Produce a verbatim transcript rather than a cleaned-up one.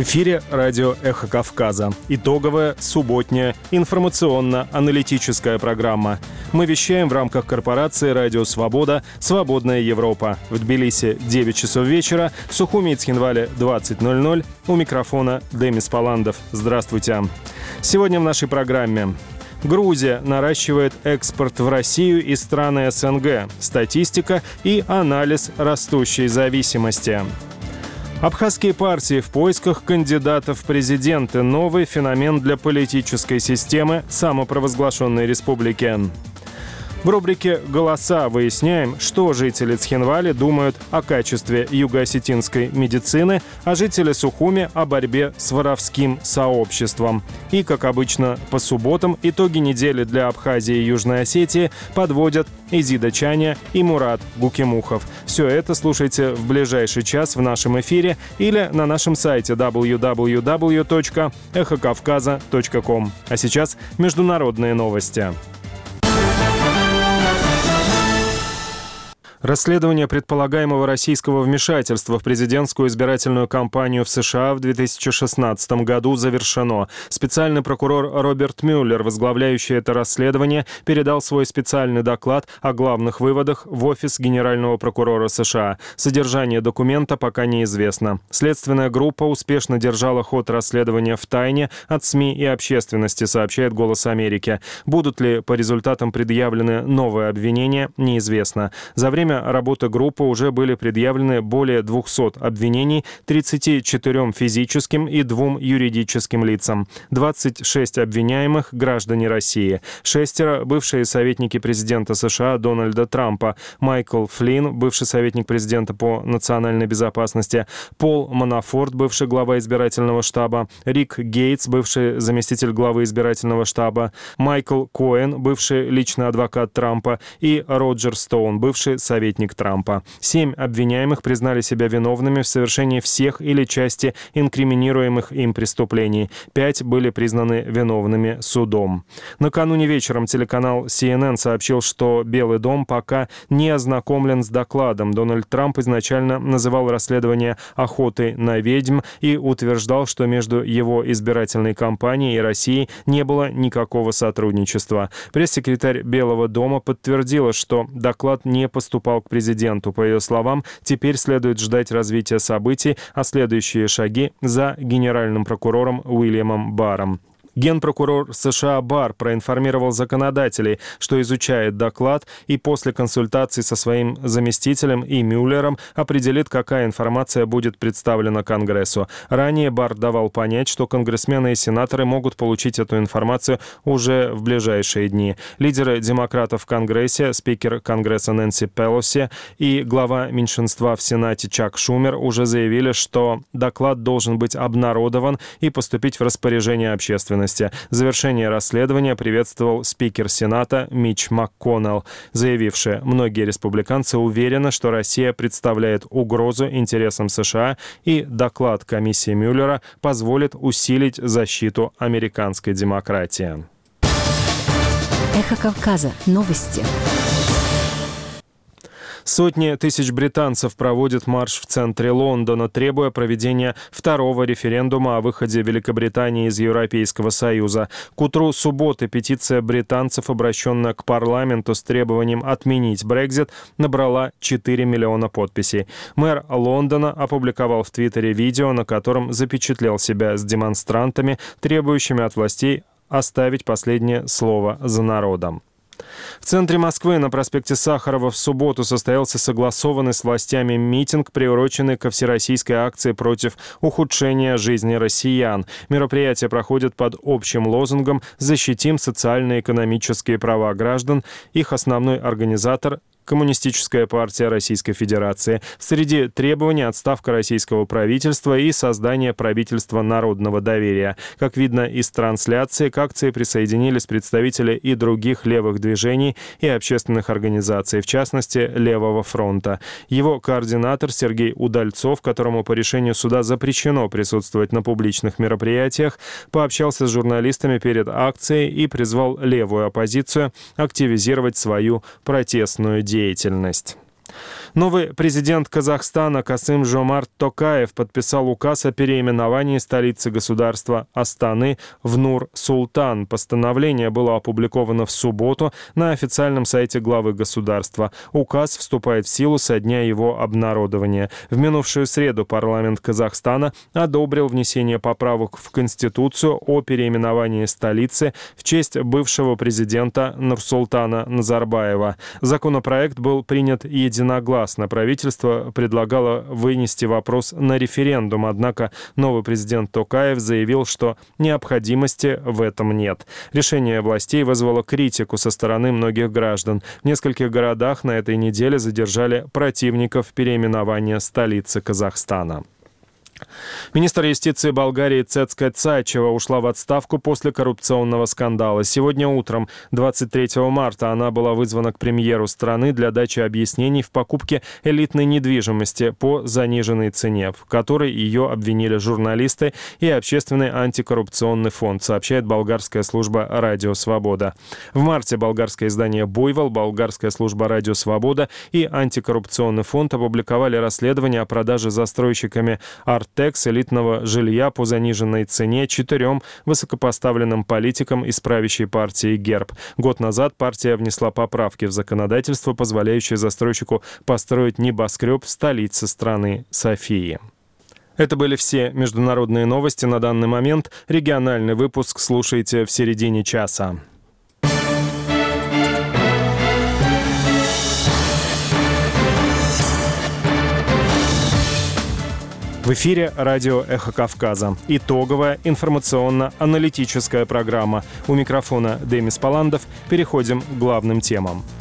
В эфире радио «Эхо Кавказа». Итоговая субботняя информационно-аналитическая программа. Мы вещаем в рамках корпорации «Радио Свобода. Свободная Европа». В Тбилиси девять часов вечера, в Сухуми и Цхинвале двадцать ноль ноль. У микрофона Демис Паландов. Здравствуйте. Сегодня в нашей программе. Грузия наращивает экспорт в Россию и страны СНГ. Статистика и анализ растущей зависимости. Абхазские партии в поисках кандидатов в президенты. Новый феномен для политической системы самопровозглашенной республики. В рубрике «Голоса» выясняем, что жители Цхинвали думают о качестве юго-осетинской медицины, а жители Сухуми — о борьбе с воровским сообществом. И, как обычно, по субботам итоги недели для Абхазии и Южной Осетии подводят Изида Чаня и Мурат Гукимухов. Все это слушайте в ближайший час в нашем эфире или на нашем сайте дабл ю дабл ю дабл ю точка эхо кавказа точка ком. А сейчас международные новости. Расследование предполагаемого российского вмешательства в президентскую избирательную кампанию в США в две тысячи шестнадцатом году завершено. Специальный прокурор Роберт Мюллер, возглавляющий это расследование, передал свой специальный доклад о главных выводах в офис генерального прокурора США. Содержание документа пока неизвестно. Следственная группа успешно держала ход расследования в тайне от СМИ и общественности, сообщает «Голос Америки». Будут ли по результатам предъявлены новые обвинения, неизвестно. За время работы группы уже были предъявлены более двухсот обвинений тридцати четырем физическим и двум юридическим лицам. двадцать шесть обвиняемых – граждане России. Шестеро – бывшие советники президента США Дональда Трампа. Майкл Флинн, бывший советник президента по национальной безопасности. Пол Манафорт, бывший глава избирательного штаба. Рик Гейтс, бывший заместитель главы избирательного штаба. Майкл Коэн, бывший личный адвокат Трампа. И Роджер Стоун, бывший советник советник Трампа. Семь обвиняемых признали себя виновными в совершении всех или части инкриминируемых им преступлений. Пять были признаны виновными судом. Накануне вечером телеканал си эн эн сообщил, что Белый дом пока не ознакомлен с докладом. Дональд Трамп изначально называл расследование охотой на ведьм и утверждал, что между его избирательной кампанией и Россией не было никакого сотрудничества. Пресс-секретарь Белого дома подтвердила, что доклад не поступал к президенту. По ее словам, теперь следует ждать развития событий, а следующие шаги за генеральным прокурором Уильямом Барром. Генпрокурор США Барр проинформировал законодателей, что изучает доклад и после консультаций со своим заместителем и Мюллером определит, какая информация будет представлена Конгрессу. Ранее Барр давал понять, что конгрессмены и сенаторы могут получить эту информацию уже в ближайшие дни. Лидеры демократов в Конгрессе, спикер Конгресса Нэнси Пелоси и глава меньшинства в Сенате Чак Шумер уже заявили, что доклад должен быть обнародован и поступить в распоряжение общественности. Завершение расследования приветствовал спикер Сената Митч МакКоннелл, заявивший, многие республиканцы уверены, что Россия представляет угрозу интересам США, и доклад комиссии Мюллера позволит усилить защиту американской демократии. Эхо Кавказа. Новости. Сотни тысяч британцев проводят марш в центре Лондона, требуя проведения второго референдума о выходе Великобритании из Европейского Союза. К утру субботы петиция британцев, обращенная к парламенту с требованием отменить Брексит, набрала четыре миллиона подписей. Мэр Лондона опубликовал в Твиттере видео, на котором запечатлел себя с демонстрантами, требующими от властей оставить последнее слово за народом. В центре Москвы на проспекте Сахарова в субботу состоялся согласованный с властями митинг, приуроченный ко всероссийской акции против ухудшения жизни россиян. Мероприятие проходит под общим лозунгом «Защитим социально-экономические права граждан». Их основной организатор – Коммунистическая партия Российской Федерации. Среди требований отставка российского правительства и создание правительства народного доверия. Как видно из трансляции, к акции присоединились представители и других левых движений и общественных организаций, в частности, Левого фронта. Его координатор Сергей Удальцов, которому по решению суда запрещено присутствовать на публичных мероприятиях, пообщался с журналистами перед акцией и призвал левую оппозицию активизировать свою протестную деятельность. Новый президент Казахстана Касым-Жомарт Токаев подписал указ о переименовании столицы государства Астаны в Нур-Султан. Постановление было опубликовано в субботу на официальном сайте главы государства. Указ вступает в силу со дня его обнародования. В минувшую среду парламент Казахстана одобрил внесение поправок в Конституцию о переименовании столицы в честь бывшего президента Нурсултана Назарбаева. Законопроект был принят единогласно. Правительство предлагало вынести вопрос на референдум, однако новый президент Токаев заявил, что необходимости в этом нет. Решение властей вызвало критику со стороны многих граждан. В нескольких городах на этой неделе задержали противников переименования столицы Казахстана. Министр юстиции Болгарии Цецка Цачева ушла в отставку после коррупционного скандала. Сегодня утром, двадцать третьего марта, она была вызвана к премьеру страны для дачи объяснений в покупке элитной недвижимости по заниженной цене, в которой ее обвинили журналисты и Общественный антикоррупционный фонд, сообщает болгарская служба «Радио Свобода». В марте болгарское издание «Буйвол», болгарская служба «Радио Свобода» и Антикоррупционный фонд опубликовали расследование о продаже застройщиками «Арт Текс» элитного жилья по заниженной цене четырем высокопоставленным политикам из правящей партии ГЕРБ. Год назад партия внесла поправки в законодательство, позволяющее застройщику построить небоскреб в столице страны Софии. Это были все международные новости на данный момент. Региональный выпуск слушайте в середине часа. В эфире радио «Эхо Кавказа». Итоговая информационно-аналитическая программа. У микрофона Демис Паландов. Переходим к главным темам.